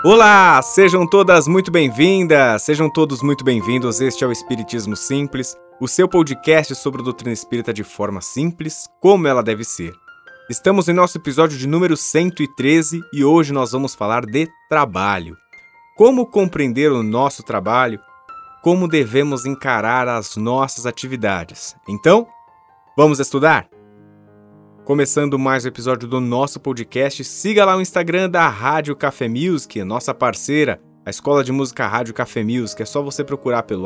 Olá, sejam todas muito bem-vindas, sejam todos muito bem-vindos. Este é o Espiritismo Simples, o seu podcast sobre a doutrina espírita de forma simples, como ela deve ser. Estamos em nosso episódio de número 113 e hoje nós vamos falar de trabalho. Como compreender o nosso trabalho, como devemos encarar as nossas atividades. Então, vamos estudar? Começando mais um episódio do nosso podcast, siga lá o Instagram da Rádio Café Music, nossa parceira, a Escola de Música Rádio Café Music. É só você procurar pelo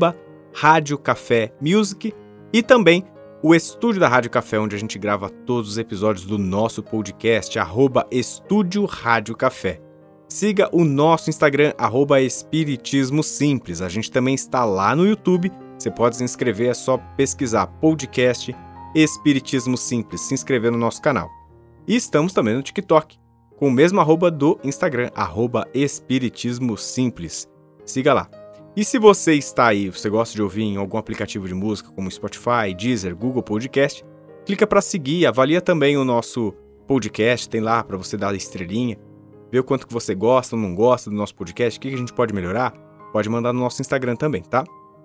@Rádio Café Music e também o estúdio da Rádio Café, onde a gente grava todos os episódios do nosso podcast, @Estúdio Rádio Café. Siga o nosso Instagram, @Espiritismo Simples. A gente também está lá no YouTube, você pode se inscrever, é só pesquisar podcast Espiritismo Simples, se inscrever no nosso canal. E estamos também no TikTok, com o mesmo @ do Instagram, @Espiritismo Simples. Siga lá. E se você está aí, você gosta de ouvir em algum aplicativo de música, como Spotify, Deezer, Google Podcast, clica para seguir, avalia também o nosso podcast, tem lá para você dar a estrelinha, ver o quanto que você gosta ou não gosta do nosso podcast, o que a gente pode melhorar, pode mandar no nosso Instagram também, tá?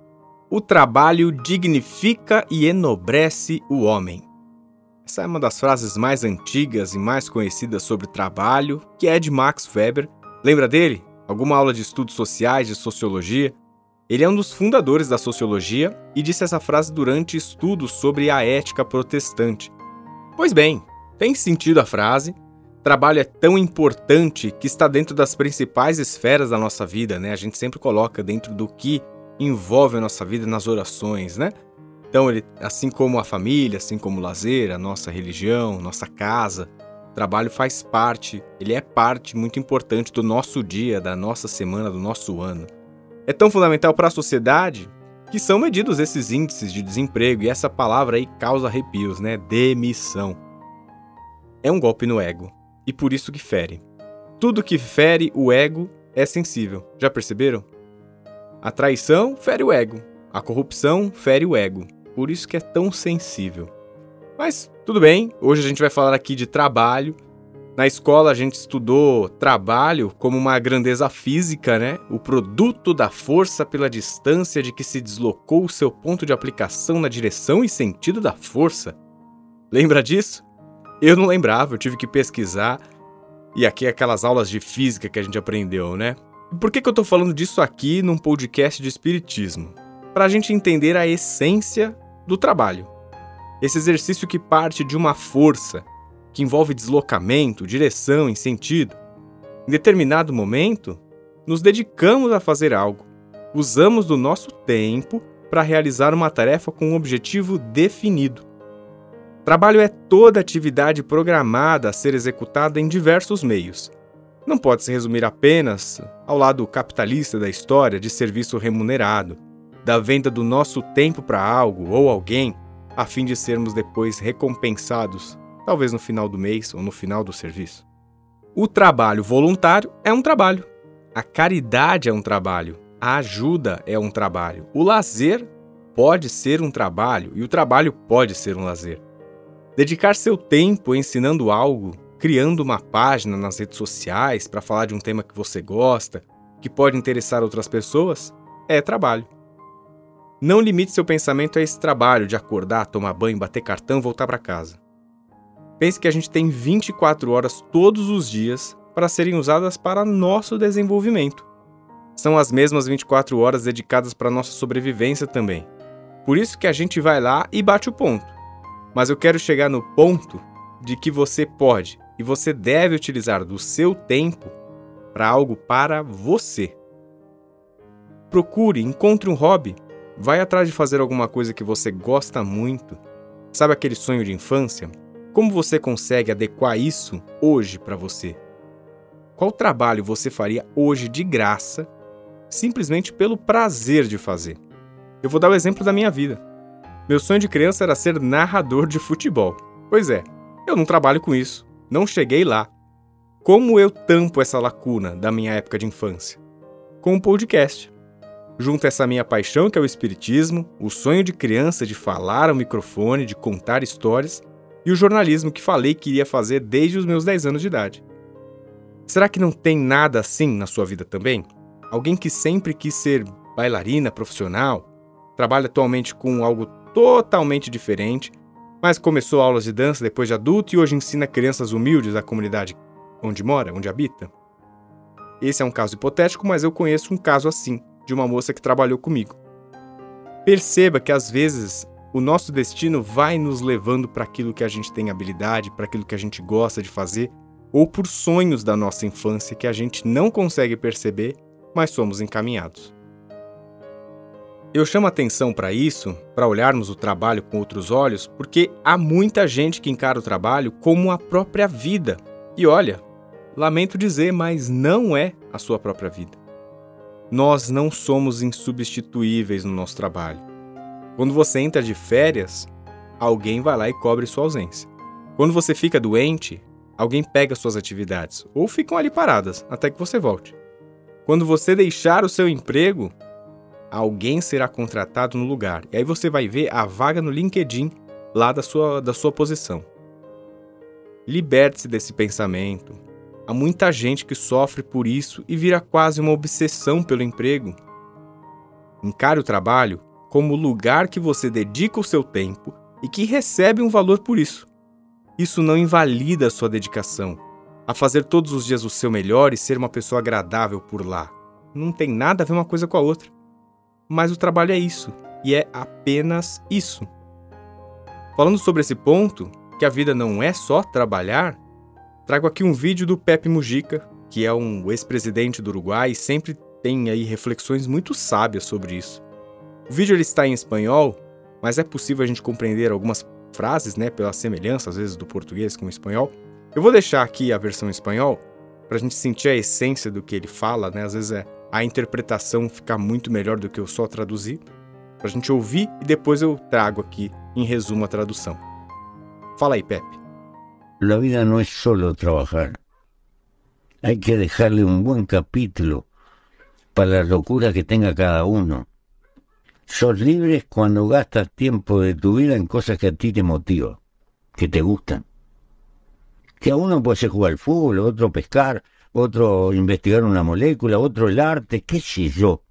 O trabalho dignifica e enobrece o homem. Essa é uma das frases mais antigas e mais conhecidas sobre trabalho, que é de Max Weber. Lembra dele? Alguma aula de estudos sociais, de sociologia? Ele é um dos fundadores da sociologia e disse essa frase durante estudos sobre a ética protestante. Pois bem, tem sentido a frase. Trabalho é tão importante que está dentro das principais esferas da nossa vida, né? A gente sempre coloca dentro do que envolve a nossa vida nas orações, né? Então, assim como a família, assim como o lazer, a nossa religião, nossa casa, o trabalho faz parte, ele é parte muito importante do nosso dia, da nossa semana, do nosso ano. É tão fundamental para a sociedade que são medidos esses índices de desemprego e essa palavra aí causa arrepios, né? Demissão. É um golpe no ego e por isso que fere. Tudo que fere o ego é sensível, já perceberam? A traição fere o ego, a corrupção fere o ego, por isso que é tão sensível. Mas tudo bem, hoje a gente vai falar aqui de trabalho. Na escola a gente estudou trabalho como uma grandeza física, né? O produto da força pela distância de que se deslocou o seu ponto de aplicação na direção e sentido da força. Lembra disso? Eu não lembrava, eu tive que pesquisar. E aqui aquelas aulas de física que a gente aprendeu, né? E por que eu tô falando disso aqui num podcast de espiritismo? Para a gente entender a essência do trabalho. Esse exercício que parte de uma força, que envolve deslocamento, direção e sentido. Em determinado momento, nos dedicamos a fazer algo. Usamos do nosso tempo para realizar uma tarefa com um objetivo definido. Trabalho é toda atividade programada a ser executada em diversos meios. Não pode se resumir apenas ao lado capitalista da história de serviço remunerado, da venda do nosso tempo para algo ou alguém, a fim de sermos depois recompensados, talvez no final do mês ou no final do serviço. O trabalho voluntário é um trabalho. A caridade é um trabalho. A ajuda é um trabalho. O lazer pode ser um trabalho e o trabalho pode ser um lazer. Dedicar seu tempo ensinando algo, criando uma página nas redes sociais para falar de um tema que você gosta, que pode interessar outras pessoas, é trabalho. Não limite seu pensamento a esse trabalho de acordar, tomar banho, bater cartão e voltar para casa. Pense que a gente tem 24 horas todos os dias para serem usadas para nosso desenvolvimento. São as mesmas 24 horas dedicadas para nossa sobrevivência também. Por isso que a gente vai lá e bate o ponto. Mas eu quero chegar no ponto de que você pode e você deve utilizar do seu tempo para algo para você. Procure, encontre um hobby. Vai atrás de fazer alguma coisa que você gosta muito. Sabe aquele sonho de infância? Como você consegue adequar isso hoje para você? Qual trabalho você faria hoje de graça, simplesmente pelo prazer de fazer? Eu vou dar o exemplo da minha vida. Meu sonho de criança era ser narrador de futebol. Pois é, eu não trabalho com isso. Não cheguei lá. Como eu tampo essa lacuna da minha época de infância? Com um podcast. Junto a essa minha paixão que é o espiritismo, o sonho de criança de falar ao microfone, de contar histórias, e o jornalismo que falei que iria fazer desde os meus 10 anos de idade. Será que não tem nada assim na sua vida também? Alguém que sempre quis ser bailarina profissional, trabalha atualmente com algo totalmente diferente, mas começou aulas de dança depois de adulto e hoje ensina crianças humildes da comunidade onde mora, onde habita? Esse é um caso hipotético, mas eu conheço um caso assim, de uma moça que trabalhou comigo. Perceba que às vezes o nosso destino vai nos levando para aquilo que a gente tem habilidade, para aquilo que a gente gosta de fazer, ou por sonhos da nossa infância que a gente não consegue perceber, mas somos encaminhados. Eu chamo atenção para isso, para olharmos o trabalho com outros olhos, porque há muita gente que encara o trabalho como a própria vida. E olha, lamento dizer, mas não é a sua própria vida. Nós não somos insubstituíveis no nosso trabalho. Quando você entra de férias, alguém vai lá e cobre sua ausência. Quando você fica doente, alguém pega suas atividades, ou ficam ali paradas até que você volte. Quando você deixar o seu emprego, alguém será contratado no lugar. E aí você vai ver a vaga no LinkedIn lá da sua posição. Liberte-se desse pensamento. Há muita gente que sofre por isso e vira quase uma obsessão pelo emprego. Encare o trabalho como o lugar que você dedica o seu tempo e que recebe um valor por isso. Isso não invalida a sua dedicação a fazer todos os dias o seu melhor e ser uma pessoa agradável por lá. Não tem nada a ver uma coisa com a outra. Mas o trabalho é isso, e é apenas isso. Falando sobre esse ponto, que a vida não é só trabalhar, trago aqui um vídeo do Pepe Mujica, que é um ex-presidente do Uruguai e sempre tem aí reflexões muito sábias sobre isso. O vídeo ele está em espanhol, mas é possível a gente compreender algumas frases, pela semelhança, às vezes, do português com o espanhol. Eu vou deixar aqui a versão em espanhol, para a gente sentir a essência do que ele fala, Às vezes a interpretação fica muito melhor do que eu só traduzir, para a gente ouvir e depois eu trago aqui, em resumo, a tradução. Fala aí, Pepe. La vida no es solo trabajar. Hay que dejarle un buen capítulo para la locura que tenga cada uno. Sos libre cuando gastas tiempo de tu vida en cosas que a ti te motivan, que te gustan. Que a uno puede ser jugar al fútbol, otro pescar, otro investigar una molécula, otro el arte, qué sé yo.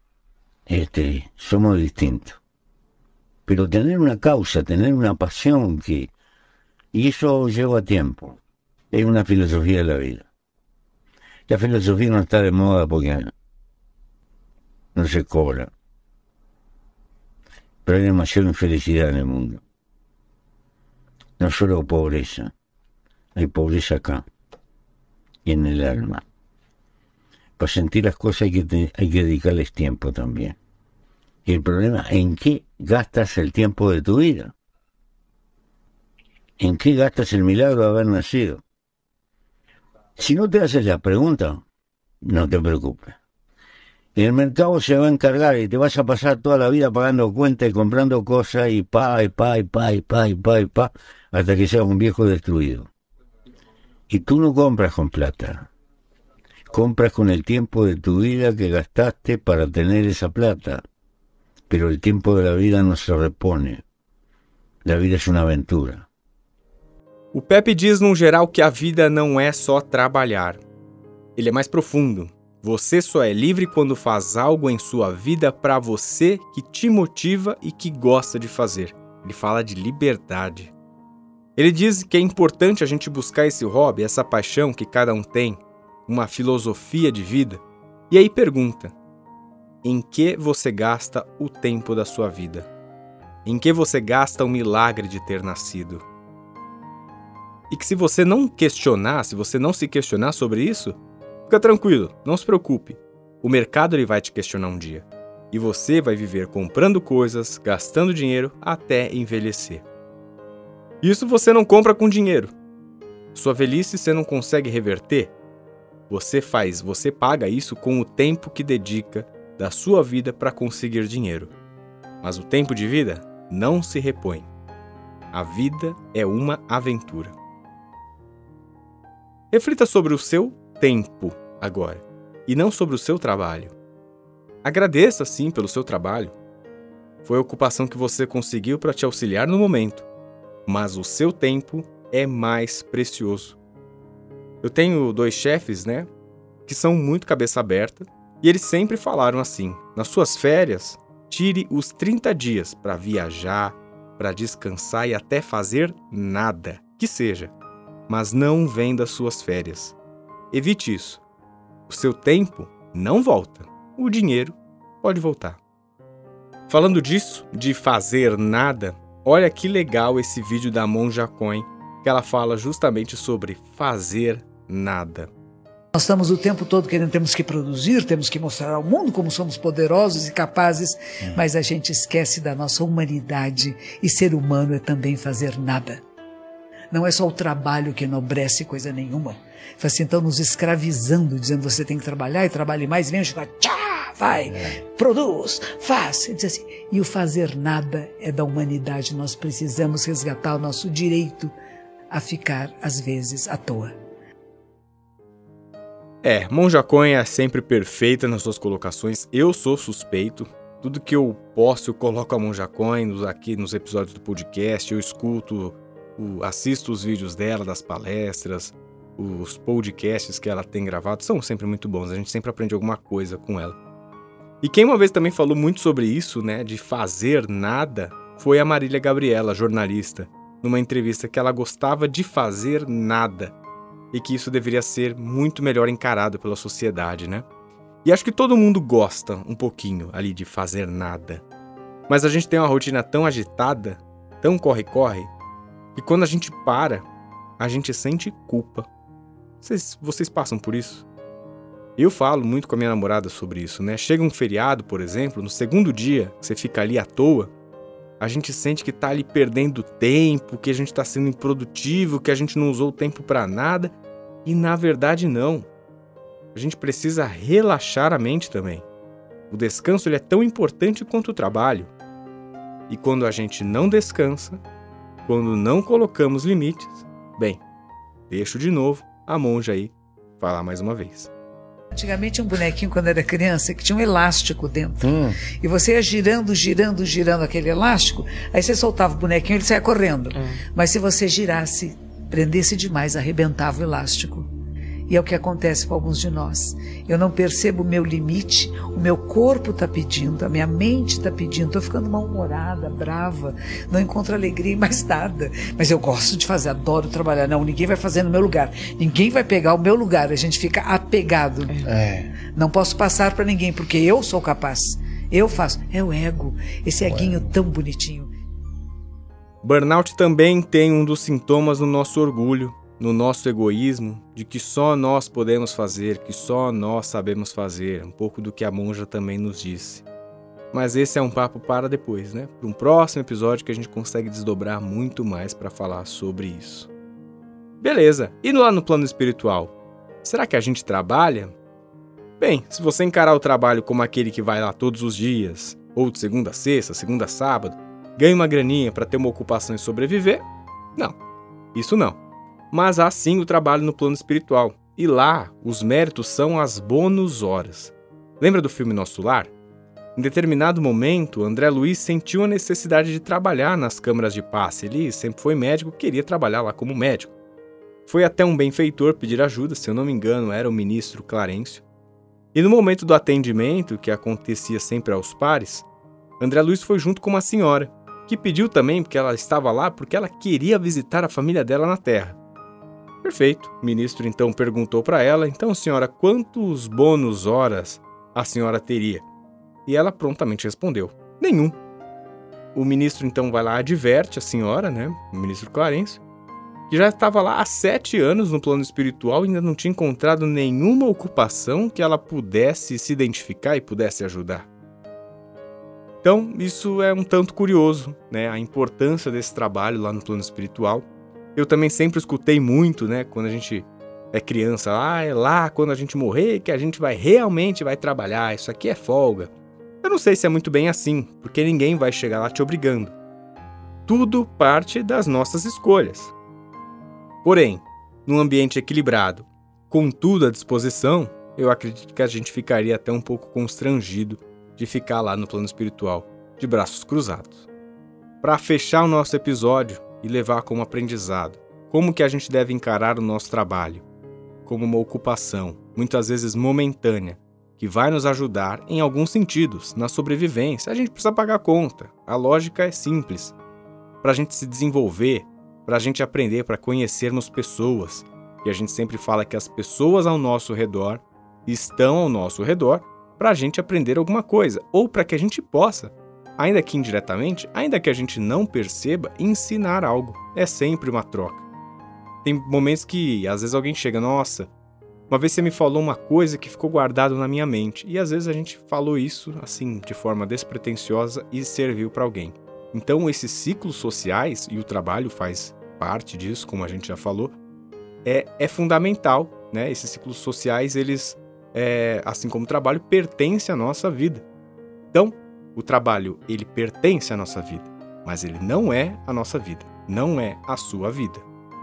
Somos distintos. Pero tener una causa, tener una pasión y eso lleva tiempo. Es una filosofía de la vida. La filosofía no está de moda porque no se cobra. Pero hay demasiada infelicidad en el mundo. No solo pobreza, hay pobreza acá y en el alma. Para sentir las cosas hay que dedicarles tiempo también. Y el problema, ¿en qué gastas el tiempo de tu vida? ¿En qué gastas el milagro de haber nacido? Si no te haces la pregunta, no te preocupes. El mercado se va a encargar y te vas a pasar toda la vida pagando cuentas y comprando cosas y pa, hasta que seas un viejo destruido. Y tú no compras con plata. Compras con el tiempo de tu vida que gastaste para tener esa plata. Pero el tiempo de la vida no se repone. La vida es una aventura. O Pepe diz, no geral, que a vida não é só trabalhar. Ele é mais profundo. Você só é livre quando faz algo em sua vida para você que te motiva e que gosta de fazer. Ele fala de liberdade. Ele diz que é importante a gente buscar esse hobby, essa paixão que cada um tem, uma filosofia de vida. E aí pergunta, em que você gasta o tempo da sua vida? Em que você gasta o milagre de ter nascido? E que se você não se questionar sobre isso, fica tranquilo, não se preocupe. O mercado ele vai te questionar um dia. E você vai viver comprando coisas, gastando dinheiro até envelhecer. Isso você não compra com dinheiro. Sua velhice você não consegue reverter. Você paga isso com o tempo que dedica da sua vida para conseguir dinheiro. Mas o tempo de vida não se repõe. A vida é uma aventura. Reflita sobre o seu tempo agora, e não sobre o seu trabalho. Agradeça, sim, pelo seu trabalho. Foi a ocupação que você conseguiu para te auxiliar no momento, mas o seu tempo é mais precioso. Eu tenho 2 chefes, né, que são muito cabeça aberta, e eles sempre falaram assim: nas suas férias, tire os 30 dias para viajar, para descansar e até fazer nada, que seja, mas não venda suas férias. Evite isso. O seu tempo não volta, o dinheiro pode voltar. Falando disso, de fazer nada, olha que legal esse vídeo da Monja Coen, que ela fala justamente sobre fazer nada. Nós estamos o tempo todo querendo, temos que produzir, temos que mostrar ao mundo como somos poderosos e capazes, mas a gente esquece da nossa humanidade, e ser humano é também fazer nada. Não é só o trabalho que enobrece coisa nenhuma. Assim, então nos escravizando, dizendo você tem que trabalhar e trabalhe mais, vem chegar, tchá, vai, produz, faz. Diz assim, e o fazer nada é da humanidade. Nós precisamos resgatar o nosso direito a ficar, às vezes, à toa. Monja Coen é sempre perfeita nas suas colocações. Eu sou suspeito. Tudo que eu posso, eu coloco a Monja Coen aqui nos episódios do podcast. Eu escuto, assisto os vídeos dela, das palestras, os podcasts que ela tem gravado. São sempre muito bons. A gente sempre aprende alguma coisa com ela. E quem uma vez também falou muito sobre isso, né, de fazer nada, foi a Marília Gabriela, jornalista, numa entrevista que ela gostava de fazer nada. E que isso deveria ser muito melhor encarado pela sociedade, né? E acho que todo mundo gosta um pouquinho ali de fazer nada. Mas a gente tem uma rotina tão agitada, tão corre-corre, que quando a gente para, a gente sente culpa. Vocês passam por isso? Eu falo muito com a minha namorada sobre isso, né? Chega um feriado, por exemplo, no segundo dia, que você fica ali à toa, a gente sente que tá ali perdendo tempo, que a gente tá sendo improdutivo, que a gente não usou o tempo pra nada. E na verdade não. A gente precisa relaxar a mente também. O descanso ele é tão importante quanto o trabalho. E quando a gente não descansa, quando não colocamos limites, bem, deixo de novo a monja aí falar mais uma vez. Antigamente tinha um bonequinho quando era criança que tinha um elástico dentro. E você ia girando aquele elástico, aí você soltava o bonequinho e ele saia correndo. Mas se você girasse, prendesse demais, arrebentava o elástico. E é o que acontece com alguns de nós. Eu não percebo o meu limite, o meu corpo está pedindo, a minha mente está pedindo, estou ficando mal-humorada, brava, não encontro alegria em mais nada. Mas eu gosto de fazer, adoro trabalhar. Não, ninguém vai fazer no meu lugar, ninguém vai pegar o meu lugar, a gente fica apegado. Não posso passar para ninguém, porque eu sou capaz, eu faço. É o ego, esse eguinho tão bonitinho. Burnout também tem um dos sintomas no nosso orgulho, no nosso egoísmo, de que só nós podemos fazer, que só nós sabemos fazer, um pouco do que a monja também nos disse. Mas esse é um papo para depois, né? Para um próximo episódio que a gente consegue desdobrar muito mais para falar sobre isso. Beleza, e lá no plano espiritual? Será que a gente trabalha? Bem, se você encarar o trabalho como aquele que vai lá todos os dias, ou de segunda a sexta, segunda a sábado, ganha uma graninha para ter uma ocupação e sobreviver, não, isso não. Mas há sim o trabalho no plano espiritual. E lá, os méritos são as bônus horas. Lembra do filme Nosso Lar? Em determinado momento, André Luiz sentiu a necessidade de trabalhar nas câmaras de passe. Ele sempre foi médico, queria trabalhar lá como médico. Foi até um benfeitor pedir ajuda, se eu não me engano, era o ministro Clarencio. E no momento do atendimento, que acontecia sempre aos pares, André Luiz foi junto com uma senhora, que pediu também, porque ela estava lá, porque ela queria visitar a família dela na Terra. Perfeito. O ministro então perguntou para ela, então senhora, quantos bônus horas a senhora teria? E ela prontamente respondeu, nenhum. O ministro então vai lá, adverte a senhora, né, o ministro Clarencio, que já estava lá há 7 anos no plano espiritual e ainda não tinha encontrado nenhuma ocupação que ela pudesse se identificar e pudesse ajudar. Então, isso é um tanto curioso, né, a importância desse trabalho lá no plano espiritual. Eu também sempre escutei muito, né, quando a gente é criança, é lá quando a gente morrer que a gente realmente vai trabalhar, isso aqui é folga. Eu não sei se é muito bem assim, porque ninguém vai chegar lá te obrigando. Tudo parte das nossas escolhas. Porém, num ambiente equilibrado, com tudo à disposição, eu acredito que a gente ficaria até um pouco constrangido de ficar lá no plano espiritual, de braços cruzados. Para fechar o nosso episódio, e levar como aprendizado. Como que a gente deve encarar o nosso trabalho? como uma ocupação, muitas vezes momentânea, que vai nos ajudar em alguns sentidos, na sobrevivência. A gente precisa pagar a conta. A lógica é simples. Para a gente se desenvolver, para a gente aprender, para conhecermos pessoas. E a gente sempre fala que as pessoas ao nosso redor estão ao nosso redor para a gente aprender alguma coisa, ou para que a gente possa, ainda que indiretamente, ainda que a gente não perceba, ensinar algo. É sempre uma troca. Tem momentos que, às vezes, alguém chega, nossa, uma vez você me falou uma coisa que ficou guardado na minha mente. E às vezes a gente falou isso, assim, de forma despretensiosa e serviu para alguém. Então, esses ciclos sociais, e o trabalho faz parte disso, como a gente já falou, é fundamental, né? Esses ciclos sociais, eles, assim como o trabalho, pertencem à nossa vida. Então, o trabalho, ele pertence à nossa vida, mas ele não é a nossa vida, não é a sua vida.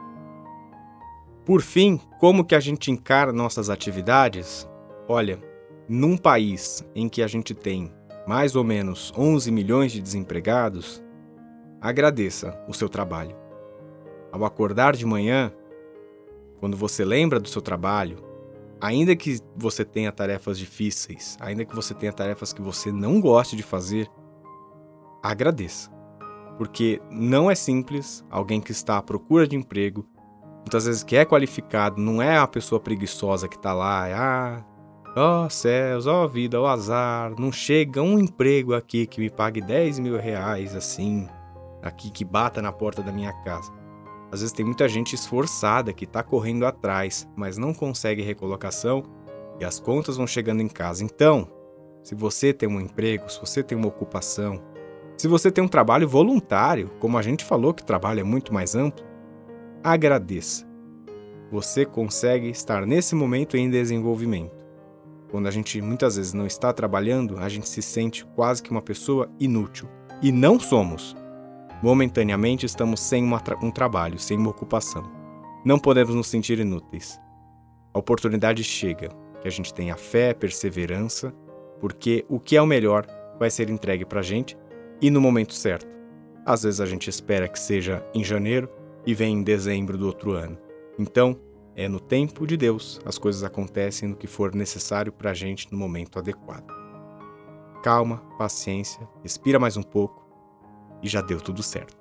Por fim, como que a gente encara nossas atividades? Olha, num país em que a gente tem mais ou menos 11 milhões de desempregados, agradeça o seu trabalho. Ao acordar de manhã, quando você lembra do seu trabalho, ainda que você tenha tarefas difíceis, ainda que você tenha tarefas que você não goste de fazer, agradeça. Porque não é simples alguém que está à procura de emprego, muitas vezes que é qualificado, não é a pessoa preguiçosa que está lá, ó céus, ó vida, ó azar, não chega um emprego aqui que me pague 10 mil reais assim, aqui que bata na porta da minha casa. Às vezes tem muita gente esforçada que está correndo atrás, mas não consegue recolocação e as contas vão chegando em casa. Então, se você tem um emprego, se você tem uma ocupação, se você tem um trabalho voluntário, como a gente falou que o trabalho é muito mais amplo, agradeça. Você consegue estar nesse momento em desenvolvimento. Quando a gente muitas vezes não está trabalhando, a gente se sente quase que uma pessoa inútil. E não somos. Momentaneamente estamos sem um trabalho, sem uma ocupação. Não podemos nos sentir inúteis. A oportunidade chega, que a gente tenha fé, perseverança, porque o que é o melhor vai ser entregue pra gente e no momento certo. Às vezes a gente espera que seja em janeiro, e vem em dezembro do outro ano. Então, é no tempo de Deus, as coisas acontecem no que for necessário para a gente no momento adequado. Calma, paciência, respira mais um pouco e já deu tudo certo.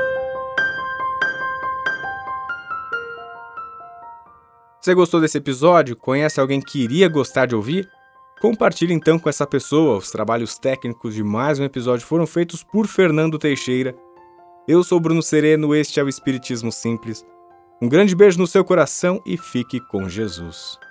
Você gostou desse episódio? Conhece alguém que iria gostar de ouvir? Compartilhe então com essa pessoa. Os trabalhos técnicos de mais um episódio foram feitos por Fernando Teixeira. Eu sou Bruno Sereno, este é o Espiritismo Simples. Um grande beijo no seu coração e fique com Jesus.